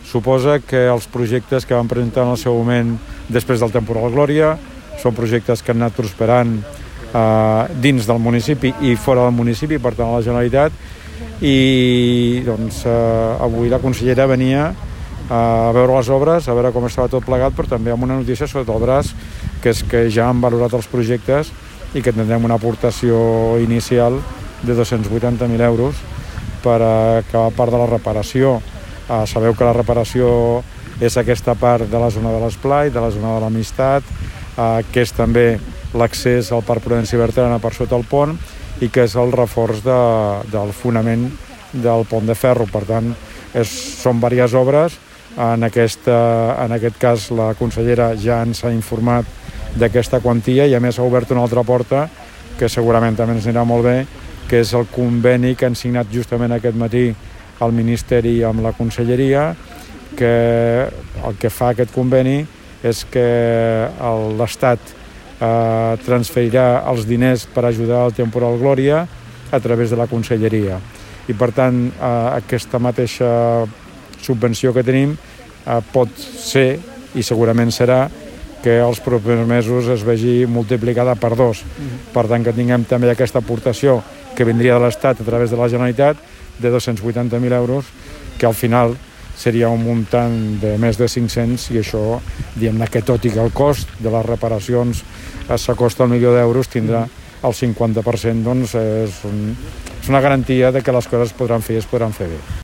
suposa que els projectes que van presentar en el seu moment després del temporal Glòria són projectes que han anat prosperant dins del municipi i fora del municipi, per tant a la Generalitat, i doncs avui la consellera venia a veure les obres, a veure com estava tot plegat, però també amb una notícia sota el braç, que és que ja han valorat els projectes i que tindrem una aportació inicial de 280.000 euros per acabar part de la reparació. Sabeu que la reparació és aquesta part de la zona de l'Esplai, de la zona de l'Amistat, que és també l'accés al Parc Prudenci Bertrana per sota el pont i que és el reforç del fonament del pont de ferro. Per tant, són diverses obres. En aquest cas, la consellera ja ens ha informat d'aquesta quantia i a més ha obert una altra porta que segurament també ens anirà molt bé, que és el conveni que han signat justament aquest matí el Ministeri amb la Conselleria, que el que fa aquest conveni és que l'Estat transferirà els diners per ajudar al temporal Glòria a través de la Conselleria. I per tant, aquesta mateixa subvenció que tenim pot ser, i segurament serà, que els propers mesos es vegi multiplicada per 2. Per tant, que tinguem també aquesta aportació que vindria de l'Estat a través de la Generalitat de 280.000 euros, que al final seria un muntant de més de 500, i això, diguem-ne que tot i que el cost de les reparacions s'acosta al $1.000.000, tindrà el 50%, doncs és una garantia de que les coses es podran fer bé.